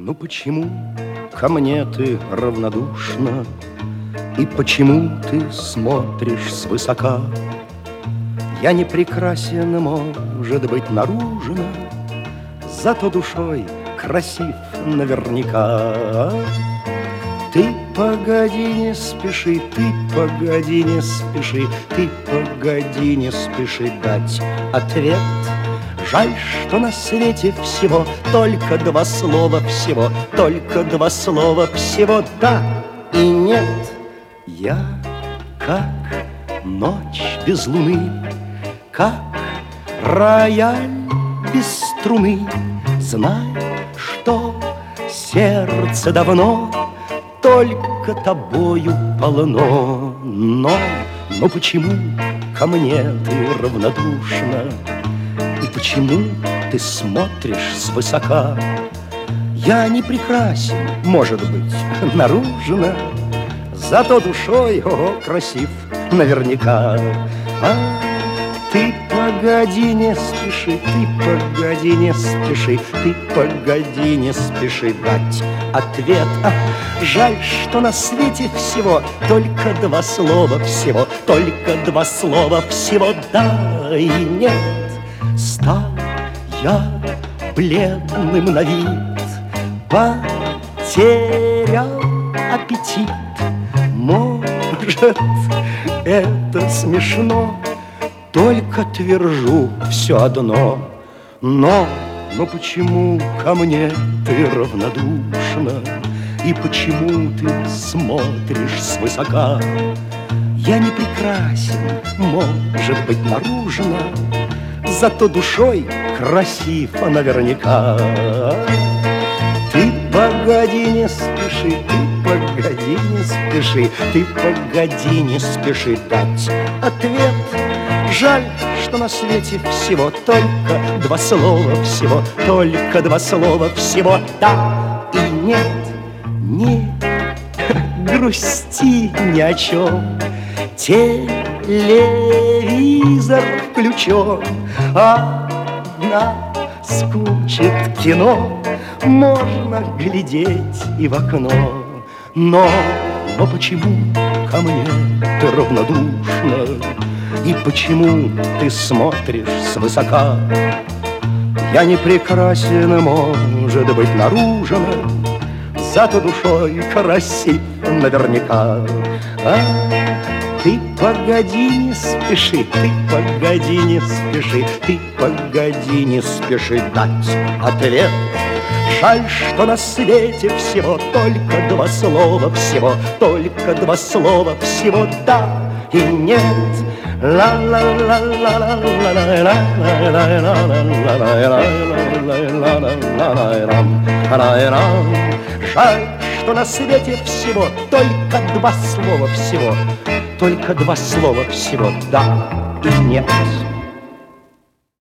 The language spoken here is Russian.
Ну почему ко мне ты равнодушна? И почему ты смотришь свысока? Я не прекрасен, может быть, наружно, зато душой красив наверняка. Ты погоди, не спеши, ты погоди, не спеши, ты погоди, не спеши дать ответ. Жаль, что на свете всего только два слова всего, только два слова всего да и нет. Я как ночь без луны, как рояль без струны. Знай, что сердце давно только тобою полно. Но почему ко мне ты равнодушна? И почему ты смотришь свысока? Я не прекрасен, может быть, наружно, зато душой, ого, красив наверняка. Ты погоди, не спеши, ты погоди, не спеши, ты погоди, не спеши дать ответ. Жаль, что на свете всего только два слова всего, только два слова всего да и нет. Стал я бледным на вид, потерял аппетит. Может, это смешно, только твержу все одно. Но почему ко мне ты равнодушна? И почему ты смотришь свысока? Я не прекрасен, может быть, наружно, зато душой красив наверняка. Ты погоди, не спеши, ты погоди, не спеши, ты погоди, не спеши дать ответ. Жаль, что на свете всего только два слова всего, только два слова всего да и нет. Не грусти ни о чем, телевизор включен, а наскучит кино, можно глядеть и в окно. Но почему ко мне ты равнодушна? И почему ты смотришь свысока? Я не прекрасен, может быть, наружно, зато душой красив наверняка. Ты погоди, не спеши, ты погоди, не спеши, ты погоди, не спеши дать ответ. Жаль, что на свете всего только два слова всего, только два слова всего да и нет. Жаль, что на свете всего только два слова всего, только два слова всего да и нет.